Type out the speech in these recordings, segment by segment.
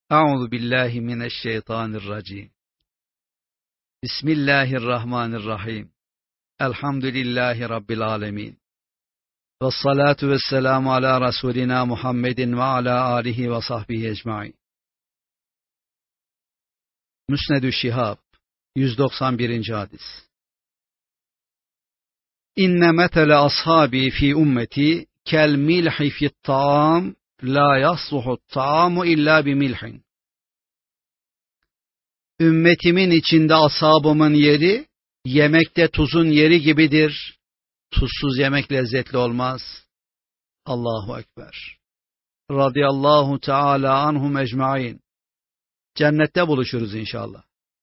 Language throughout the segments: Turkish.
Euzu billahi mineşşeytanirracim. Bismillahirrahmanirrahim. Elhamdülillahi rabbil alamin. Vessalatu vesselamu ala rasulina Muhammedin ve ala alihi ve sahbihi ecmaîn. Müsnedü Şihab 191. hadis. İnne metele ashabi fi ümmeti kel milhi fi't ta'am la yasluhu't ta'amu illa bi milhin. Ümmetimin içinde ashabımın yeri, yemekte tuzun yeri gibidir. Tuzsuz yemek lezzetli olmaz. Allahu Ekber. Radıyallahu Teala anhum ecmaîn. Cennette buluşuruz inşallah.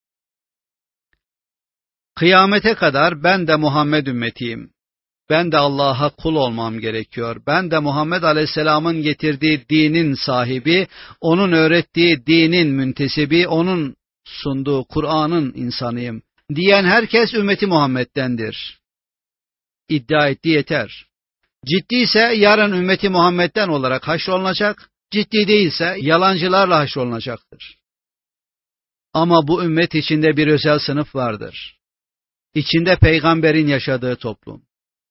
Kıyamete kadar ben de Muhammed ümmetiyim. Ben de Allah'a kul olmam gerekiyor. Ben de Muhammed Aleyhisselam'ın getirdiği dinin sahibi, onun öğrettiği dinin müntesibi, onun sunduğu Kur'an'ın insanıyım diyen herkes ümmeti Muhammed'dendir. İddia etti yeter. Ciddiyse yarın ümmeti Muhammed'den olarak haşrolunacak, ciddi değilse yalancılarla haşrolunacaktır. Ama bu ümmet içinde bir özel sınıf vardır. İçinde peygamberin yaşadığı toplum.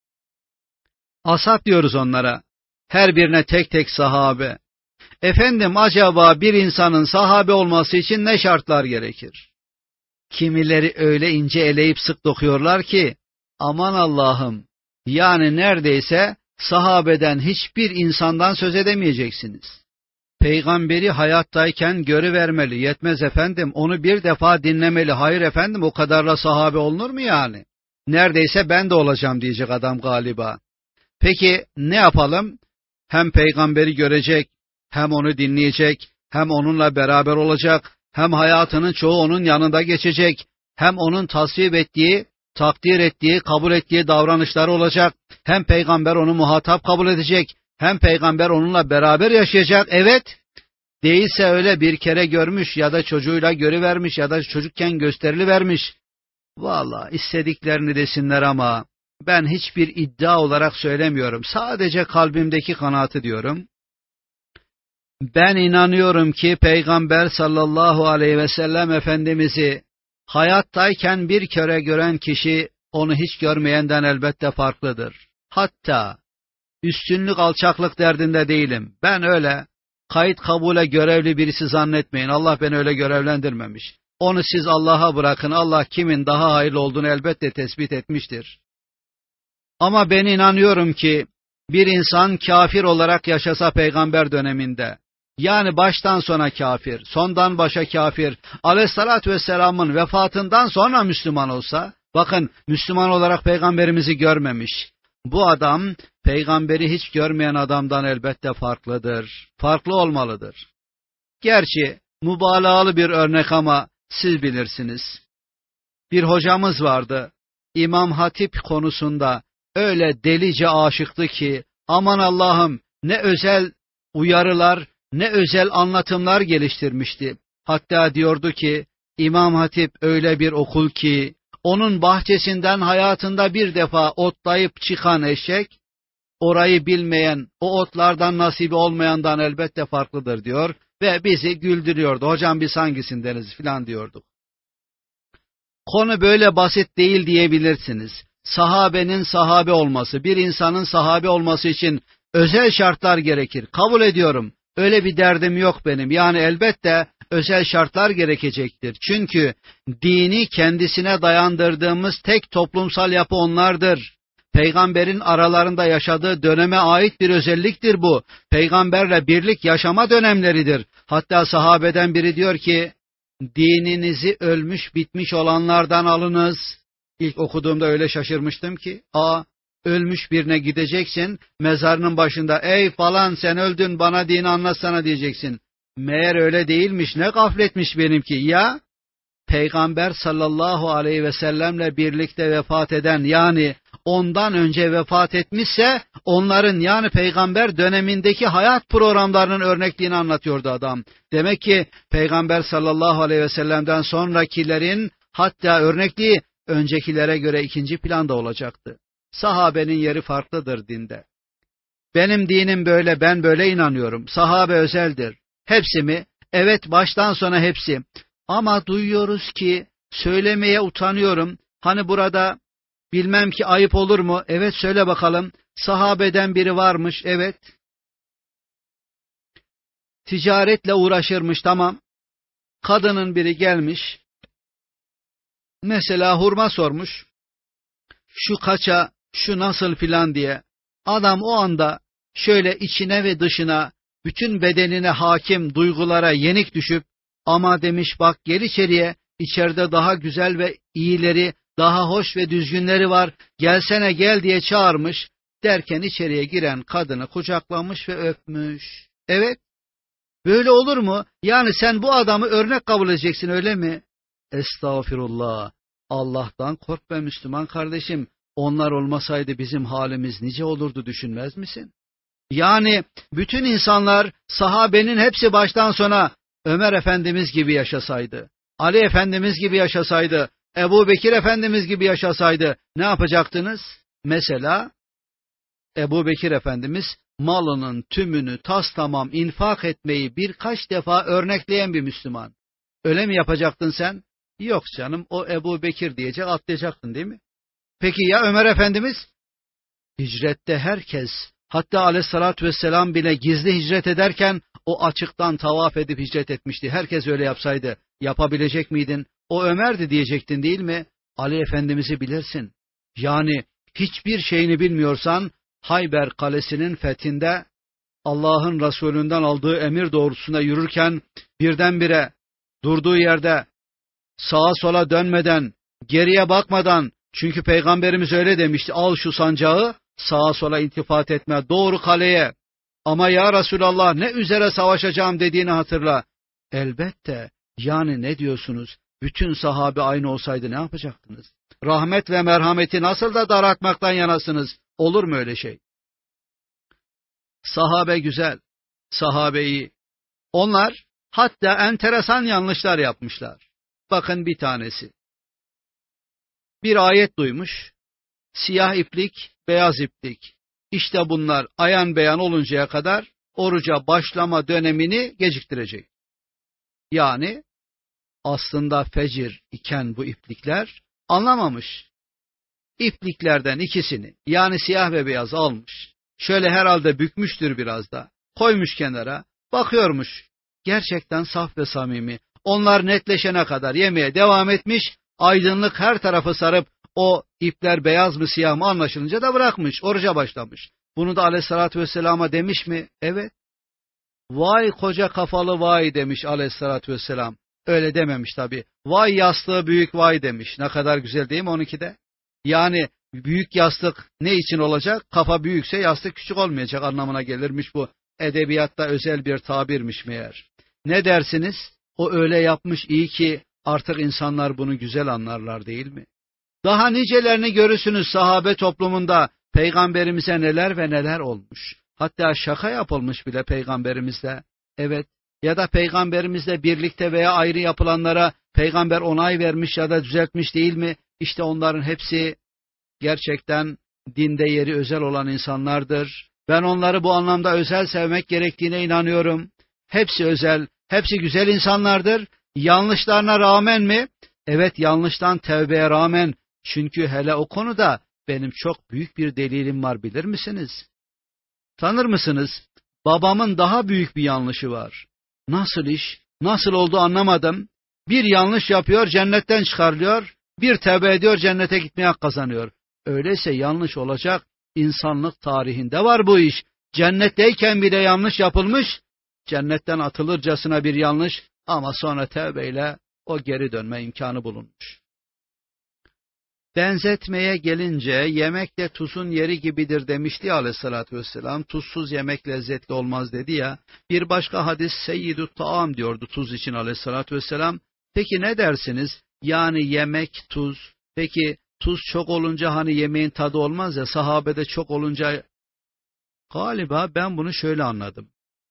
Ashab diyoruz onlara. Her birine tek tek sahabe. Efendim acaba bir insanın sahabe olması için ne şartlar gerekir? Kimileri öyle ince eleyip sık dokuyorlar ki, aman Allah'ım, yani neredeyse sahabeden hiçbir insandan söz edemeyeceksiniz. Peygamberi hayattayken görüvermeli, yetmez efendim, onu bir defa dinlemeli, hayır efendim o kadarla sahabe olunur mu yani? Neredeyse ben de olacağım diyecek adam galiba. Peki ne yapalım? Hem peygamberi görecek, hem onu dinleyecek, hem onunla beraber olacak, hem hayatının çoğu onun yanında geçecek, hem onun tasvip ettiği, takdir ettiği, kabul ettiği davranışları olacak, hem peygamber onu muhatap kabul edecek, hem peygamber onunla beraber yaşayacak. Evet, değilse öyle bir kere görmüş ya da çocuğuyla görüvermiş ya da çocukken gösterilivermiş. Vallahi istediklerini desinler ama ben hiçbir iddia olarak söylemiyorum. Sadece kalbimdeki kanaatı diyorum. Ben inanıyorum ki Peygamber sallallahu aleyhi ve sellem Efendimiz'i hayattayken bir kere gören kişi onu hiç görmeyenden elbette farklıdır. Hatta üstünlük alçaklık derdinde değilim. Ben öyle kayıt kabule görevli birisi zannetmeyin. Allah beni öyle görevlendirmemiş. Onu siz Allah'a bırakın. Allah kimin daha hayırlı olduğunu elbette tespit etmiştir. Ama ben inanıyorum ki bir insan kafir olarak yaşasa peygamber döneminde, yani baştan sona kafir, sondan başa kafir, Aleyhissalatü vesselamın vefatından sonra Müslüman olsa, bakın Müslüman olarak peygamberimizi görmemiş. Bu adam peygamberi hiç görmeyen adamdan elbette farklıdır, farklı olmalıdır. Gerçi mübalağalı bir örnek ama siz bilirsiniz. Bir hocamız vardı, İmam Hatip konusunda öyle delice aşıktı ki, aman Allah'ım ne özel uyarılar, ne özel anlatımlar geliştirmişti. Hatta diyordu ki, İmam Hatip öyle bir okul ki, onun bahçesinden hayatında bir defa otlayıp çıkan eşek, orayı bilmeyen, o otlardan nasibi olmayandan elbette farklıdır diyor ve bizi güldürüyordu. Hocam biz hangisindeniz filan diyorduk. Konu böyle basit değil diyebilirsiniz. Sahabenin sahabe olması, bir insanın sahabe olması için özel şartlar gerekir. Kabul ediyorum. Öyle bir derdim yok benim. Yani elbette özel şartlar gerekecektir. Çünkü dini kendisine dayandırdığımız tek toplumsal yapı onlardır. Peygamberin aralarında yaşadığı döneme ait bir özelliktir bu. Peygamberle birlik yaşama dönemleridir. Hatta sahabeden biri diyor ki, dininizi ölmüş bitmiş olanlardan alınız. İlk okuduğumda öyle şaşırmıştım ki, ölmüş birine gideceksin, mezarının başında, ey falan sen öldün bana dini anlatsana diyeceksin. Meğer öyle değilmiş, ne gafletmiş benimki. Ya, Peygamber sallallahu aleyhi ve sellemle birlikte vefat eden, yani ondan önce vefat etmişse, onların yani peygamber dönemindeki hayat programlarının örnekliğini anlatıyordu adam. Demek ki Peygamber sallallahu aleyhi ve sellem'den sonrakilerin hatta örnekliği öncekilere göre ikinci planda olacaktı. Sahabenin yeri farklıdır dinde. Benim dinim böyle, ben böyle inanıyorum. Sahabe özeldir. Hepsi mi? Evet, baştan sona hepsi. Ama duyuyoruz ki söylemeye utanıyorum. Hani burada bilmem ki ayıp olur mu? Evet, söyle bakalım. Sahabeden biri varmış, evet. Ticaretle uğraşırmış, tamam. Kadının biri gelmiş. Mesela hurma sormuş. Şu kaça, şu nasıl filan diye. Adam o anda şöyle içine ve dışına, bütün bedenine hakim duygulara yenik düşüp, ama demiş bak gel içeriye, içeride daha güzel ve iyileri, daha hoş ve düzgünleri var, gelsene gel diye çağırmış, derken içeriye giren kadını kucaklamış ve öpmüş. Evet, böyle olur mu? Yani sen bu adamı örnek kabul edeceksin, öyle mi? Estağfirullah. Allah'tan kork be Müslüman kardeşim. Onlar olmasaydı bizim halimiz nice olurdu, düşünmez misin? Yani bütün insanlar, sahabenin hepsi baştan sona Ömer Efendimiz gibi yaşasaydı, Ali Efendimiz gibi yaşasaydı, Ebu Bekir Efendimiz gibi yaşasaydı ne yapacaktınız? Mesela Ebu Bekir Efendimiz malının tümünü tastamam infak etmeyi birkaç defa örnekleyen bir Müslüman. Öyle mi yapacaktın sen? Yok canım, o Ebu Bekir diyecek, atlayacaktın değil mi? Peki ya Ömer Efendimiz? Hicrette herkes, hatta aleyhissalatü vesselam bile gizli hicret ederken o açıktan tavaf edip hicret etmişti. Herkes öyle yapsaydı yapabilecek miydin? O Ömer'di diyecektin değil mi? Ali Efendimiz'i bilirsin. Yani hiçbir şeyini bilmiyorsan Hayber Kalesi'nin fethinde Allah'ın Resulünden aldığı emir doğrultusunda yürürken birdenbire durduğu yerde sağa sola dönmeden, geriye bakmadan, çünkü Peygamberimiz öyle demişti, al şu sancağı, sağa sola iltifat etme, doğru kaleye. Ama ya Resulallah ne üzere savaşacağım dediğini hatırla. Elbette, yani ne diyorsunuz? Bütün sahabe aynı olsaydı ne yapacaktınız? Rahmet ve merhameti nasıl da daraltmaktan yanasınız? Olur mu öyle şey? Sahabe güzel, sahabe iyi. Onlar hatta enteresan yanlışlar yapmışlar. Bakın bir tanesi. Bir ayet duymuş, siyah iplik, beyaz iplik. İşte bunlar ayan beyan oluncaya kadar oruca başlama dönemini geciktirecek. Yani aslında fecir iken bu iplikler, anlamamış. İpliklerden ikisini, yani siyah ve beyaz almış. Şöyle herhalde bükmüştür biraz da. Koymuş kenara, bakıyormuş. Gerçekten saf ve samimi. Onlar netleşene kadar yemeye devam etmiş. Aydınlık her tarafı sarıp o ipler beyaz mı siyah mı anlaşılınca da bırakmış. Oruca başlamış. Bunu da aleyhissalatü vesselama demiş mi? Evet. Vay koca kafalı vay demiş aleyhissalatü vesselam. Öyle dememiş tabii. Vay yastığı büyük vay demiş. Ne kadar güzel değil mi 12'de? Yani büyük yastık ne için olacak? Kafa büyükse yastık küçük olmayacak anlamına gelirmiş bu. Edebiyatta özel bir tabirmiş meğer. Ne dersiniz? O öyle yapmış, iyi ki artık insanlar bunu güzel anlarlar değil mi? Daha nicelerini görürsünüz sahabe toplumunda. Peygamberimize neler ve neler olmuş. Hatta şaka yapılmış bile peygamberimizle. Evet, ya da peygamberimizle birlikte veya ayrı yapılanlara peygamber onay vermiş ya da düzeltmiş değil mi? İşte onların hepsi gerçekten dinde yeri özel olan insanlardır. Ben onları bu anlamda özel sevmek gerektiğine inanıyorum. Hepsi özel, hepsi güzel insanlardır. Yanlışlarına rağmen mi? Evet, yanlıştan tevbeye rağmen. Çünkü hele o konuda benim çok büyük bir delilim var, bilir misiniz? Tanır mısınız? Babamın daha büyük bir yanlışı var. Nasıl iş? Nasıl oldu anlamadım. Bir yanlış yapıyor, cennetten çıkarılıyor. Bir tevbe ediyor, cennete gitmeye hak kazanıyor. Öyleyse yanlış olacak. İnsanlık tarihinde var bu iş. Cennetteyken bile yanlış yapılmış. Cennetten atılırcasına bir yanlış ama sonra tevbeyle o geri dönme imkanı bulunmuş. Benzetmeye gelince yemek de tuzun yeri gibidir demişti ya aleyhissalatü vesselam. Tuzsuz yemek lezzetli olmaz dedi ya. Bir başka hadis seyyidü taam diyordu tuz için aleyhissalatü vesselam. Peki ne dersiniz? Yani yemek tuz. Peki tuz çok olunca hani yemeğin tadı olmaz ya, sahabede çok olunca, galiba ben bunu şöyle anladım.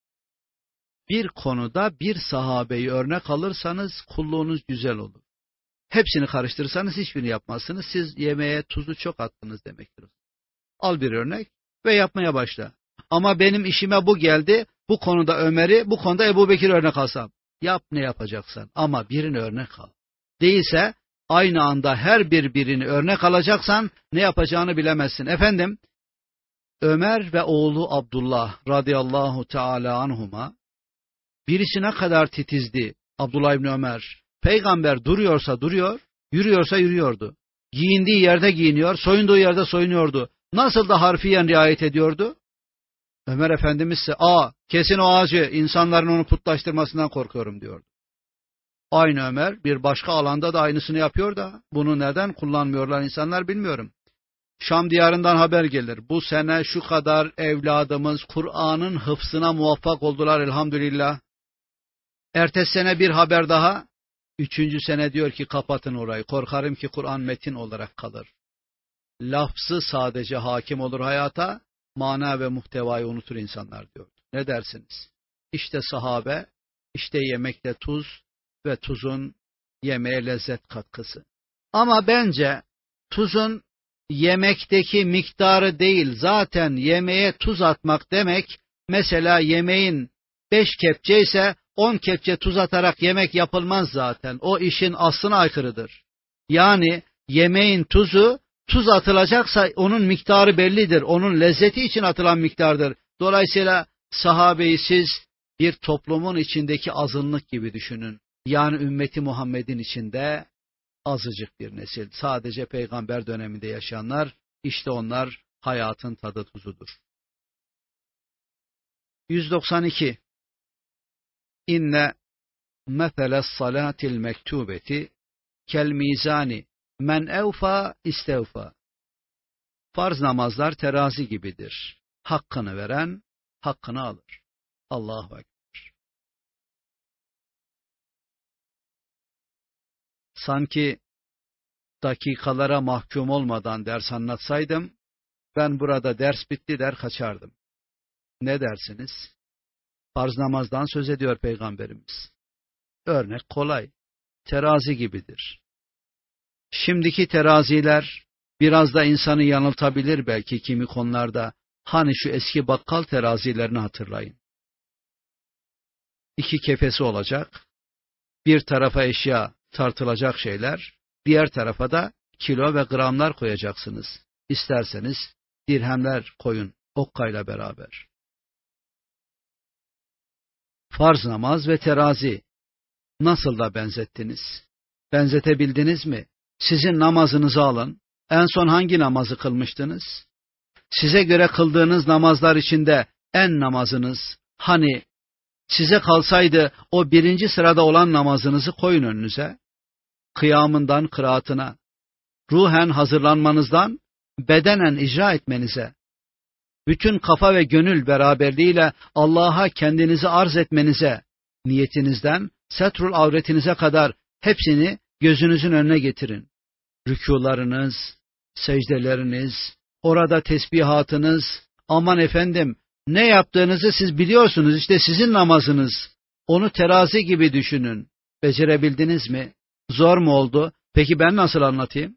Bir konuda bir sahabeyi örnek alırsanız kulluğunuz güzel olur. Hepsini karıştırırsanız hiçbirini yapmazsınız. Siz yemeğe tuzu çok attınız demektir. Al bir örnek ve yapmaya başla. Ama benim işime bu geldi. Bu konuda Ömer'i, bu konuda Ebu Bekir örnek alsam. Yap ne yapacaksan ama birini örnek al. Değilse aynı anda her birini örnek alacaksan ne yapacağını bilemezsin. Efendim, Ömer ve oğlu Abdullah radıyallahu teala anhuma, birisi ne kadar titizdi Abdullah İbni Ömer. Peygamber duruyorsa duruyor, yürüyorsa yürüyordu. Giyindiği yerde giyiniyor, soyunduğu yerde soyunuyordu. Nasıl da harfiyen riayet ediyordu? Ömer Efendimiz ise kesin o ağacı, insanların onu putlaştırmasından korkuyorum diyordu. Aynı Ömer bir başka alanda da aynısını yapıyor da bunu neden kullanmıyorlar insanlar bilmiyorum. Şam diyarından haber gelir. Bu sene şu kadar evladımız Kur'an'ın hıfzına muvaffak oldular elhamdülillah. Ertesi sene bir haber daha. 3. sene diyor ki kapatın orayı. Korkarım ki Kur'an metin olarak kalır. Lafzı sadece hakim olur hayata, mana ve muhtevayı unutur insanlar diyor. Ne dersiniz? İşte sahabe, işte yemekte tuz ve tuzun yemeğe lezzet katkısı. Ama bence tuzun yemekteki miktarı değil, zaten yemeğe tuz atmak demek, mesela yemeğin 5 kepçe ise 10 kepçe tuz atarak yemek yapılmaz zaten. O işin aslına aykırıdır. Yani yemeğin tuzu, tuz atılacaksa onun miktarı bellidir. Onun lezzeti için atılan miktardır. Dolayısıyla sahabeyi siz bir toplumun içindeki azınlık gibi düşünün. Yani ümmeti Muhammed'in içinde azıcık bir nesil. Sadece peygamber döneminde yaşayanlar, işte onlar hayatın tadı tuzudur. 192. İnne mefeles salatil mektubeti kel mizani men evfa istevfa. Farz namazlar terazi gibidir. Hakkını veren hakkını alır. Allahu Ekber. Sanki dakikalara mahkum olmadan ders anlatsaydım, ben burada ders bitti der kaçardım. Ne dersiniz? Farz namazdan söz ediyor Peygamberimiz. Örnek kolay. Terazi gibidir. Şimdiki teraziler biraz da insanı yanıltabilir belki kimi konularda. Hani şu eski bakkal terazilerini hatırlayın. 2 kefesi olacak. Bir tarafa eşya tartılacak şeyler, diğer tarafa da kilo ve gramlar koyacaksınız. İsterseniz dirhemler koyun okkayla beraber. Farz namaz ve terazi nasıl da benzettiniz? Benzetebildiniz mi? Sizin namazınızı alın. En son hangi namazı kılmıştınız? Size göre kıldığınız namazlar içinde en namazınız, hani size kalsaydı o 1. sırada olan namazınızı koyun önünüze. Kıyamından kıraatına, ruhen hazırlanmanızdan bedenen icra etmenize, bütün kafa ve gönül beraberliğiyle Allah'a kendinizi arz etmenize, niyetinizden setrul avretinize kadar hepsini gözünüzün önüne getirin. Rükûlarınız, secdeleriniz, orada tesbihatınız, aman efendim ne yaptığınızı siz biliyorsunuz, işte sizin namazınız. Onu terazi gibi düşünün. Becerebildiniz mi? Zor mu oldu? Peki ben nasıl anlatayım?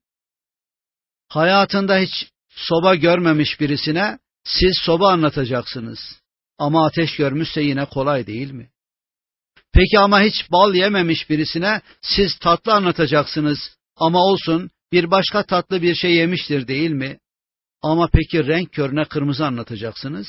Hayatında hiç soba görmemiş birisine siz soba anlatacaksınız. Ama ateş görmüşse yine kolay değil mi? Peki ama hiç bal yememiş birisine siz tatlı anlatacaksınız. Ama olsun bir başka tatlı bir şey yemiştir değil mi? Ama peki renk körüne kırmızı anlatacaksınız.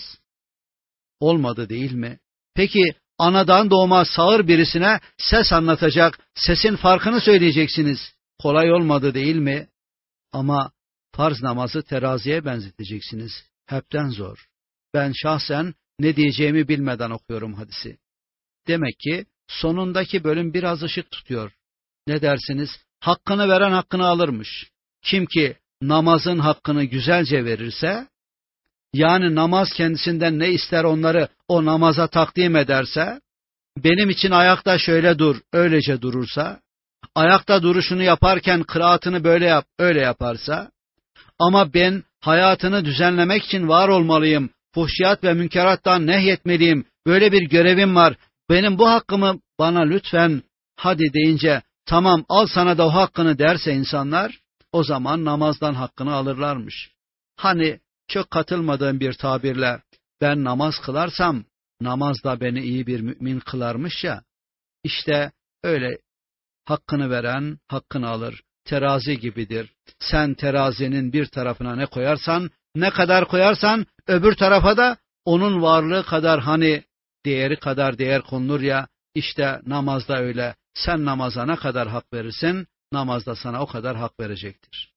Olmadı değil mi? Peki anadan doğma sağır birisine ses anlatacak, sesin farkını söyleyeceksiniz. Kolay olmadı değil mi? Ama farz namazı teraziye benzeteceksiniz. Hepten zor. Ben şahsen ne diyeceğimi bilmeden okuyorum hadisi. Demek ki sonundaki bölüm biraz ışık tutuyor. Ne dersiniz? Hakkını veren hakkını alırmış. Kim ki namazın hakkını güzelce verirse, yani namaz kendisinden ne ister onları o namaza takdim ederse, benim için ayakta şöyle dur, öylece durursa, ayakta duruşunu yaparken kıraatını böyle yap, öyle yaparsa, ama ben hayatını düzenlemek için var olmalıyım, fuhşiyat ve münkerattan nehyetmeliyim, böyle bir görevim var, benim bu hakkımı bana lütfen hadi deyince, tamam al sana da o hakkını derse insanlar, o zaman namazdan hakkını alırlarmış. Hani çok katılmadığım bir tabirle, ben namaz kılarsam, namaz da beni iyi bir mümin kılarmış ya, İşte öyle hakkını veren hakkını alır. Terazi gibidir. Sen terazinin bir tarafına ne koyarsan, ne kadar koyarsan öbür tarafa da onun varlığı kadar, hani değeri kadar değer konulur ya, işte namazda öyle. Sen namaza ne kadar hak verirsin, namaz da sana o kadar hak verecektir.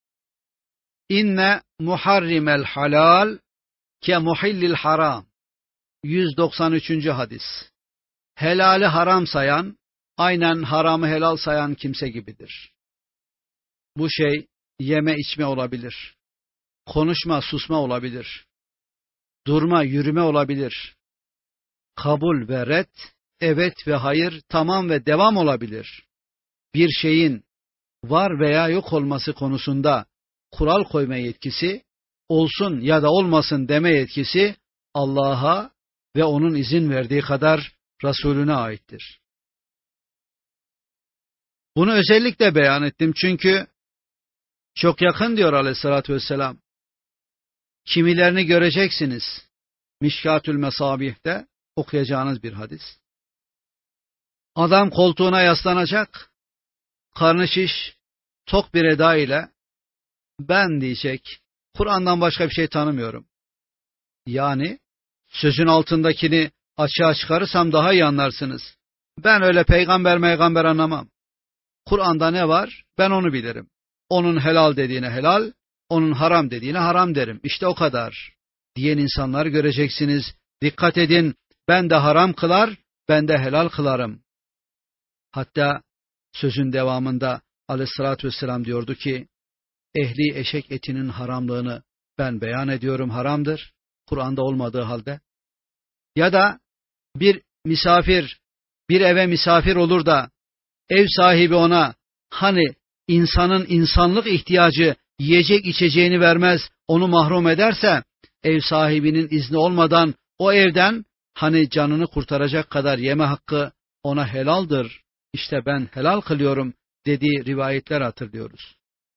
İnne muharrimel halal ke muhillil haram. 193. hadis. Helali haram sayan, aynen haramı helal sayan kimse gibidir. Bu şey yeme içme olabilir. Konuşma susma olabilir. Durma yürüme olabilir. Kabul ve red, evet ve hayır, tamam ve devam olabilir. Bir şeyin var veya yok olması konusunda kural koyma yetkisi, olsun ya da olmasın deme yetkisi Allah'a ve onun izin verdiği kadar Resulüne aittir. Bunu özellikle beyan ettim çünkü çok yakın diyor Aleyhisselatü Vesselam. Kimilerini göreceksiniz. Mişkatül Mesabih'te okuyacağınız bir hadis. Adam koltuğuna yaslanacak, karnı şiş, tok bir eda ile ben diyecek, Kur'an'dan başka bir şey tanımıyorum. Yani sözün altındakini açığa çıkarırsam daha iyi anlarsınız. Ben öyle peygamber anlamam. Kur'an'da ne var? Ben onu bilirim. Onun helal dediğine helal, onun haram dediğine haram derim. İşte o kadar diyen insanlar göreceksiniz. Dikkat edin, ben de haram kılar, ben de helal kılarım. Hatta sözün devamında Aleyhisselatü Vesselam diyordu ki, ehli eşek etinin haramlığını ben beyan ediyorum, haramdır. Kur'an'da olmadığı halde. Ya da bir misafir, bir eve misafir olur da ev sahibi ona hani insanın insanlık ihtiyacı yiyecek içeceğini vermez, onu mahrum ederse, ev sahibinin izni olmadan o evden hani canını kurtaracak kadar yeme hakkı ona helaldir. İşte ben helal kılıyorum dediği rivayetler hatırlıyoruz.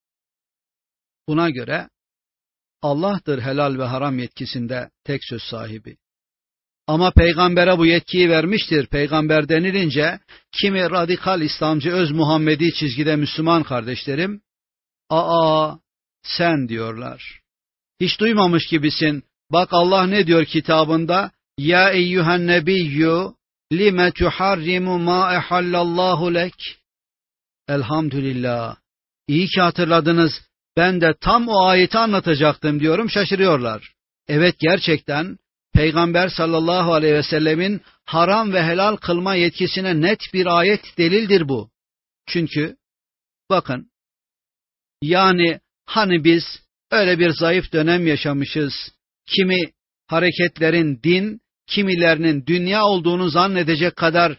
Buna göre Allah'tır helal ve haram yetkisinde tek söz sahibi. Ama peygambere bu yetkiyi vermiştir. Peygamber denilince kimi radikal İslamcı öz Muhammedi çizgide Müslüman kardeşlerim, aa sen diyorlar. Hiç duymamış gibisin. Bak Allah ne diyor kitabında? Ya eyyühen nebiyyü lime tuharrimu ma ehallallahu lek. Elhamdülillah. İyi ki hatırladınız. Ben de tam o ayeti anlatacaktım diyorum, şaşırıyorlar. Evet, gerçekten Peygamber sallallahu aleyhi ve sellemin haram ve helal kılma yetkisine net bir ayet delildir bu. Çünkü bakın, yani hani biz öyle bir zayıf dönem yaşamışız. Kimi hareketlerin din, kimilerinin dünya olduğunu zannedecek kadar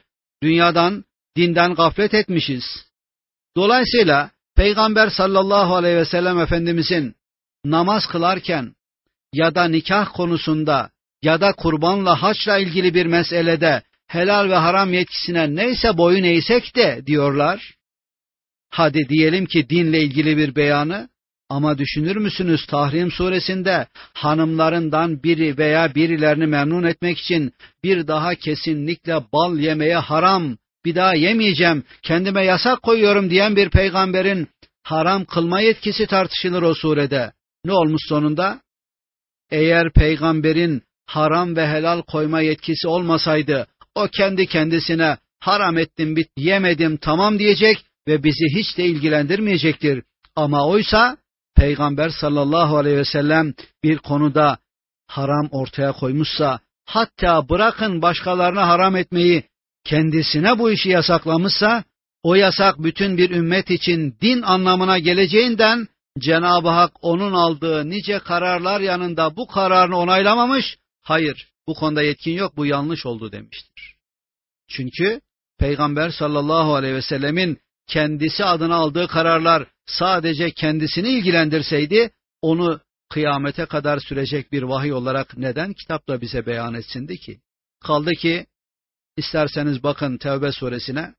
dinden gaflet etmişiz. Dolayısıyla Peygamber sallallahu aleyhi ve sellem Efendimizin namaz kılarken ya da nikah konusunda ya da kurbanla haçla ilgili bir meselede helal ve haram yetkisine neyse boyun eğsek de diyorlar. Hadi diyelim ki dinle ilgili bir beyanı, ama düşünür müsünüz Tahrim suresinde hanımlarından biri veya birilerini memnun etmek için bir daha kesinlikle bal yemeye haram, bir daha yemeyeceğim, kendime yasak koyuyorum diyen bir peygamberin haram kılma yetkisi tartışılır o surede. Ne olmuş sonunda? Eğer peygamberin haram ve helal koyma yetkisi olmasaydı, o kendi kendisine haram ettim, yemedim, tamam diyecek ve bizi hiç de ilgilendirmeyecektir. Ama oysa Peygamber sallallahu aleyhi ve sellem bir konuda haram ortaya koymuşsa, hatta bırakın başkalarına haram etmeyi, kendisine bu işi yasaklamışsa, o yasak bütün bir ümmet için din anlamına geleceğinden Cenab-ı Hak onun aldığı nice kararlar yanında bu kararını onaylamamış, hayır bu konuda yetkin yok, bu yanlış oldu demiştir. Çünkü Peygamber sallallahu aleyhi ve sellemin kendisi adına aldığı kararlar sadece kendisini ilgilendirseydi, onu kıyamete kadar sürecek bir vahiy olarak neden kitapta bize beyan etsindi ki? Kaldı ki, isterseniz bakın Tevbe suresine,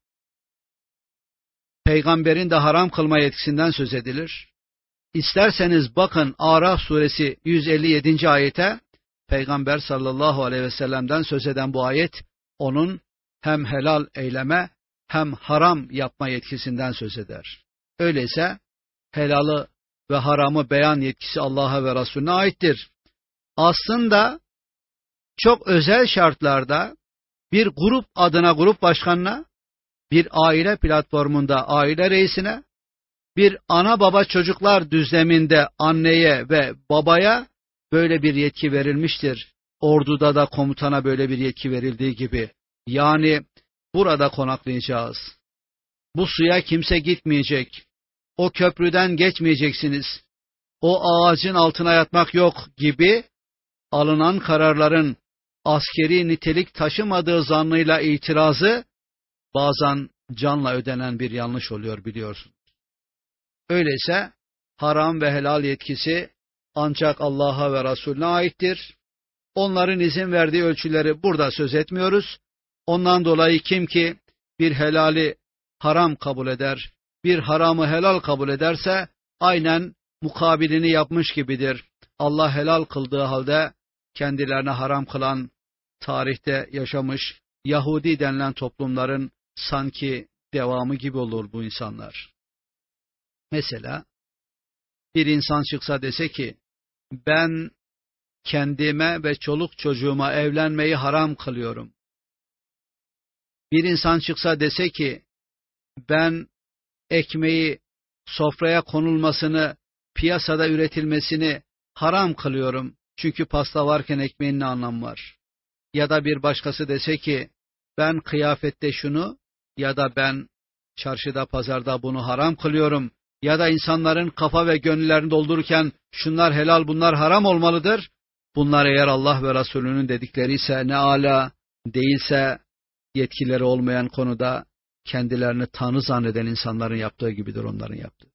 peygamberin de haram kılma yetkisinden söz edilir. İsterseniz bakın Araf suresi 157. ayete, Peygamber sallallahu aleyhi ve sellem'den söz eden bu ayet, onun hem helal eyleme hem haram yapma yetkisinden söz eder. Öyleyse helalı ve haramı beyan yetkisi Allah'a ve Resulüne aittir. Aslında çok özel şartlarda bir grup adına grup başkanına, bir aile platformunda aile reisine, bir ana baba çocuklar düzleminde anneye ve babaya böyle bir yetki verilmiştir. Orduda da komutana böyle bir yetki verildiği gibi. Yani burada konaklayacağız. Bu suya kimse gitmeyecek. O köprüden geçmeyeceksiniz. O ağacın altına yatmak yok gibi alınan kararların askeri nitelik taşımadığı zannıyla itirazı bazen canla ödenen bir yanlış oluyor biliyorsun. Öyleyse haram ve helal yetkisi ancak Allah'a ve Resulüne aittir. Onların izin verdiği ölçüleri burada söz etmiyoruz. Ondan dolayı kim ki bir helali haram kabul eder, bir haramı helal kabul ederse aynen mukabilini yapmış gibidir. Allah helal kıldığı halde kendilerine haram kılan, tarihte yaşamış Yahudi denilen toplumların sanki devamı gibi olur bu insanlar. Mesela bir insan çıksa dese ki ben kendime ve çoluk çocuğuma evlenmeyi haram kılıyorum. Bir insan çıksa dese ki ben ekmeği sofraya konulmasını, piyasada üretilmesini haram kılıyorum. Çünkü pasta varken ekmeğin ne anlamı var? Ya da bir başkası dese ki ben kıyafette şunu ya da ben çarşıda pazarda bunu haram kılıyorum. Ya da insanların kafa ve gönüllerini doldururken şunlar helal bunlar haram olmalıdır. Bunlar eğer Allah ve Resulünün dedikleri ise ne ala, değilse yetkileri olmayan konuda kendilerini tanrı zanneden insanların yaptığı gibidir onların yaptığı.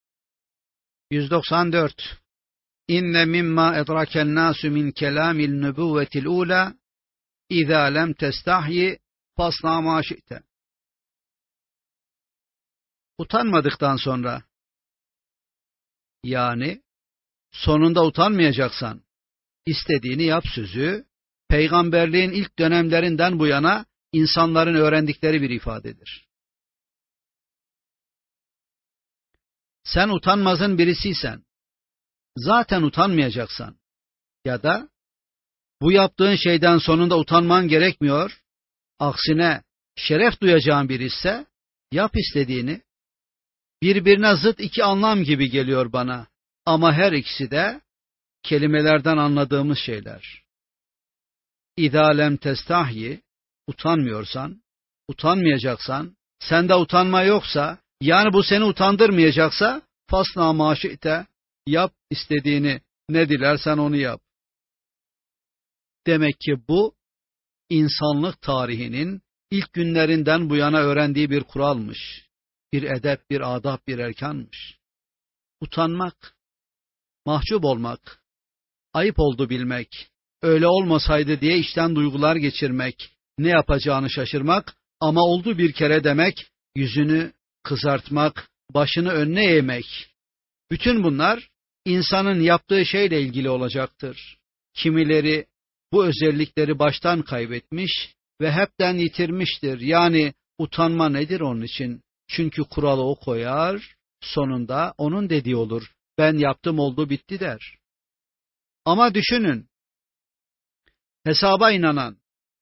194. İnne mimma edraken nasu min kelamil nübüvvetil ula İzâ lem testahyi fasna mâ şi'te. Utanmadıktan sonra, yani sonunda utanmayacaksan, istediğini yap sözü, peygamberliğin ilk dönemlerinden bu yana insanların öğrendikleri bir ifadedir. Sen utanmazın birisiysen, zaten utanmayacaksan ya da bu yaptığın şeyden sonunda utanman gerekmiyor, aksine şeref duyacağın biri ise yap istediğini. Birbirine zıt iki anlam gibi geliyor bana ama her ikisi de kelimelerden anladığımız şeyler. İzâ lem testahyi, utanmıyorsan, utanmayacaksan, sende utanma yoksa, yani bu seni utandırmayacaksa, fasna mâ şi'te, yap istediğini, ne dilersen onu yap. Demek ki bu, insanlık tarihinin ilk günlerinden bu yana öğrendiği bir kuralmış. Bir edep, bir adab, bir erkanmış. Utanmak, mahcup olmak, ayıp oldu bilmek, öyle olmasaydı diye içten duygular geçirmek, ne yapacağını şaşırmak ama oldu bir kere demek, yüzünü kızartmak, başını önüne eğmek. Bütün bunlar insanın yaptığı şeyle ilgili olacaktır. Kimileri bu özellikleri baştan kaybetmiş ve hepten yitirmiştir. Yani utanma nedir onun için? Çünkü kuralı o koyar, sonunda onun dediği olur. Ben yaptım oldu bitti der. Ama düşünün, hesaba inanan,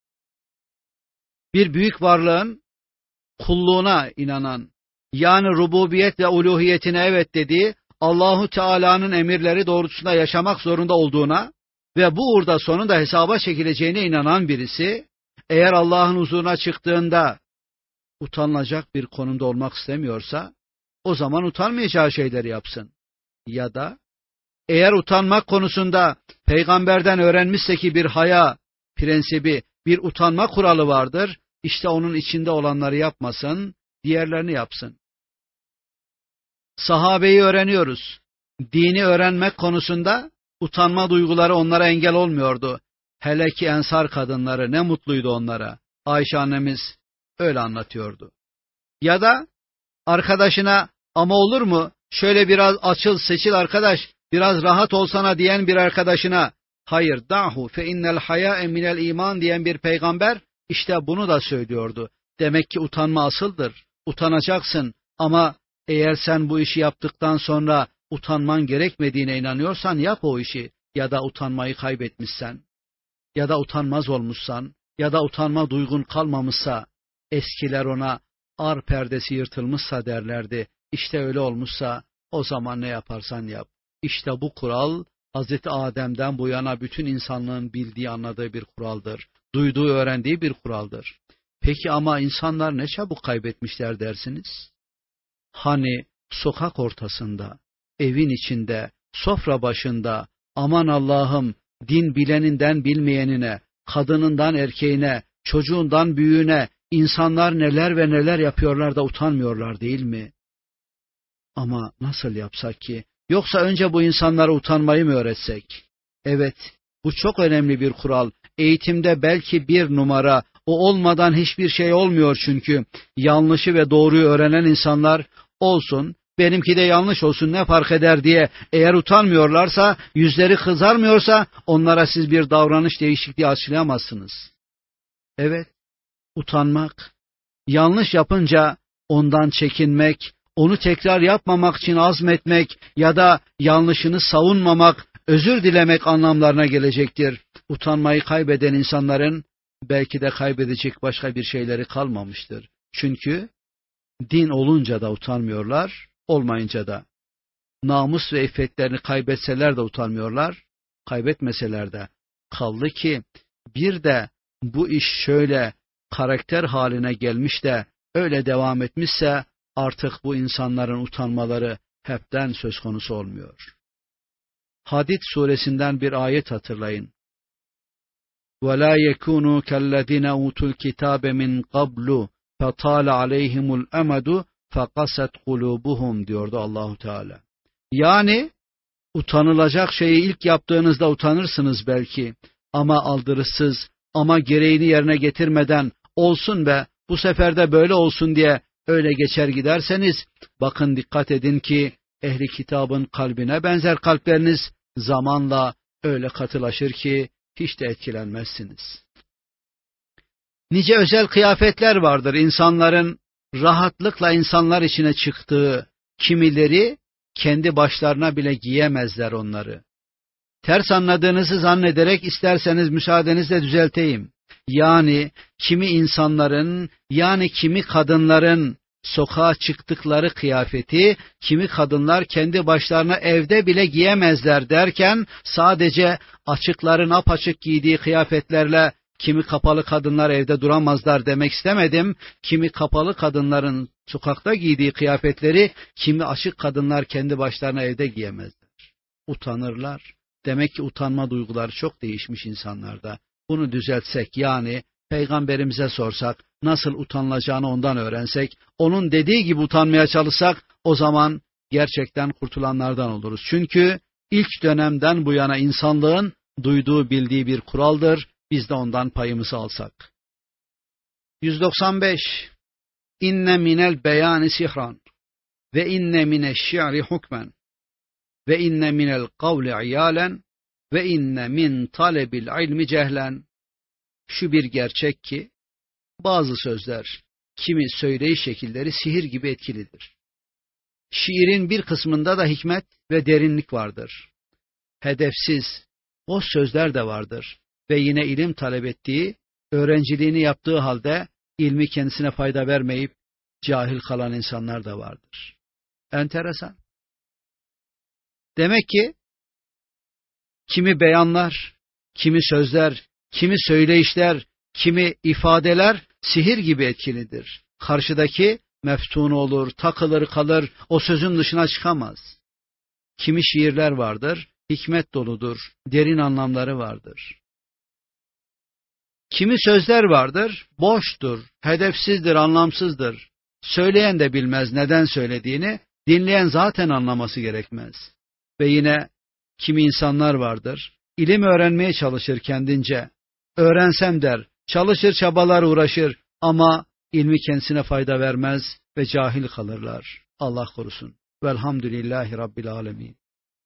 bir büyük varlığın kulluğuna inanan, yani rububiyet ve uluhiyetine evet dediği, Allahu Teala'nın emirleri doğrultusunda yaşamak zorunda olduğuna ve bu uğurda sonunda hesaba çekileceğine inanan birisi, eğer Allah'ın huzuruna çıktığında utanılacak bir konumda olmak istemiyorsa, o zaman utanmayacağı şeyleri yapsın. Ya da eğer utanmak konusunda peygamberden öğrenmişse ki bir haya prensibi, bir utanma kuralı vardır, işte onun içinde olanları yapmasın, diğerlerini yapsın. Sahabeyi öğreniyoruz. Dini öğrenmek konusunda utanma duyguları onlara engel olmuyordu. Hele ki ensar kadınları ne mutluydu onlara. Ayşe annemiz öyle anlatıyordu. Ya da arkadaşına ama olur mu şöyle biraz açıl seçil arkadaş, biraz rahat olsana diyen bir arkadaşına hayır dahu fe innel hayâe minel iman diyen bir peygamber işte bunu da söylüyordu. Demek ki utanma asıldır. Utanacaksın ama eğer sen bu işi yaptıktan sonra utanman gerekmediğine inanıyorsan yap o işi. Ya da utanmayı kaybetmişsen, ya da utanmaz olmuşsan, ya da utanma duygun kalmamışsa, eskiler ona ar perdesi yırtılmışsa derlerdi. İşte öyle olmuşsa o zaman ne yaparsan yap. İşte bu kural Hazreti Adem'den bu yana bütün insanlığın bildiği, anladığı bir kuraldır. Duyduğu, öğrendiği bir kuraldır. Peki ama insanlar ne çabuk kaybetmişler dersiniz? Hani sokak ortasında, evin içinde, sofra başında, aman Allah'ım, din bileninden bilmeyenine, kadınından erkeğine, çocuğundan büyüğüne, insanlar neler ve neler yapıyorlar da utanmıyorlar değil mi? Ama nasıl yapsak ki? Yoksa önce bu insanlara utanmayı mı öğretsek? Evet, bu çok önemli bir kural. Eğitimde belki bir numara, o olmadan hiçbir şey olmuyor çünkü. Yanlışı ve doğruyu öğrenen insanlar, olsun, benimki de yanlış olsun ne fark eder diye, eğer utanmıyorlarsa, yüzleri kızarmıyorsa, onlara siz bir davranış değişikliği aşılayamazsınız. Evet, utanmak, yanlış yapınca ondan çekinmek, onu tekrar yapmamak için azmetmek ya da yanlışını savunmamak, özür dilemek anlamlarına gelecektir. Utanmayı kaybeden insanların belki de kaybedecek başka bir şeyleri kalmamıştır. Çünkü din olunca da utanmıyorlar, olmayınca da. Namus ve iffetlerini kaybetseler de utanmıyorlar, kaybetmeseler de. Kaldı ki bir de bu iş şöyle karakter haline gelmiş de öyle devam etmişse artık bu insanların utanmaları hepten söz konusu olmuyor. Hadid suresinden bir ayet hatırlayın. وَلَا يَكُونُوا كَالَّذِينَ أُوتُوا الْكِتَابَ مِنْ قَبْلُ فَطَالَ عَلَيْهِمُ الْأَمَدُ فَقَسَتْ قُلُوبُهُمْ diyordu Allahu Teala. Yani utanılacak şeyi ilk yaptığınızda utanırsınız belki ama aldırışsız, ama gereğini yerine getirmeden olsun be bu sefer de böyle olsun diye öyle geçer giderseniz bakın dikkat edin ki ehli kitabın kalbine benzer kalpleriniz zamanla öyle katılaşır ki hiç de etkilenmezsiniz. Nice özel kıyafetler vardır insanların rahatlıkla insanlar içine çıktığı, kimileri kendi başlarına bile giyemezler onları. Ters anladığınızı zannederek isterseniz müsaadenizle düzelteyim. Yani kimi insanların, yani kimi kadınların sokağa çıktıkları kıyafeti, kimi kadınlar kendi başlarına evde bile giyemezler derken sadece açıkların apaçık giydiği kıyafetlerle kimi kapalı kadınlar evde duramazlar demek istemedim. Kimi kapalı kadınların sokakta giydiği kıyafetleri, kimi açık kadınlar kendi başlarına evde giyemezler. Utanırlar. Demek ki utanma duyguları çok değişmiş insanlarda. Bunu düzeltsek, yani Peygamberimize sorsak, nasıl utanılacağını ondan öğrensek, onun dediği gibi utanmaya çalışsak, o zaman gerçekten kurtulanlardan oluruz. Çünkü ilk dönemden bu yana insanlığın duyduğu, bildiği bir kuraldır. Biz de ondan payımızı alsak. 195. İnne minel beyani sihran ve inne mineşşi'ri hukmen ve inne minel kavli iyalen ve inne min talebil ilmi cehlen. Şu bir gerçek ki bazı sözler, kimi söyleyiş şekilleri sihir gibi etkilidir. Şiirin bir kısmında da hikmet ve derinlik vardır. Hedefsiz, boş sözler de vardır ve yine ilim talep ettiği, öğrenciliğini yaptığı halde ilmi kendisine fayda vermeyip cahil kalan insanlar da vardır. Enteresan. Demek ki kimi beyanlar, kimi sözler, kimi söyleyişler, kimi ifadeler sihir gibi etkilidir. Karşıdaki meftun olur, takılır kalır, o sözün dışına çıkamaz. Kimi şiirler vardır, hikmet doludur, derin anlamları vardır. Kimi sözler vardır, boştur, hedefsizdir, anlamsızdır. Söyleyen de bilmez neden söylediğini, dinleyen zaten anlaması gerekmez. Ve yine kimi insanlar vardır, ilim öğrenmeye çalışır kendince. Öğrensem der, çalışır, çabalar, uğraşır ama ilmi kendisine fayda vermez ve cahil kalırlar. Allah korusun. Velhamdülillahi Rabbil alemin.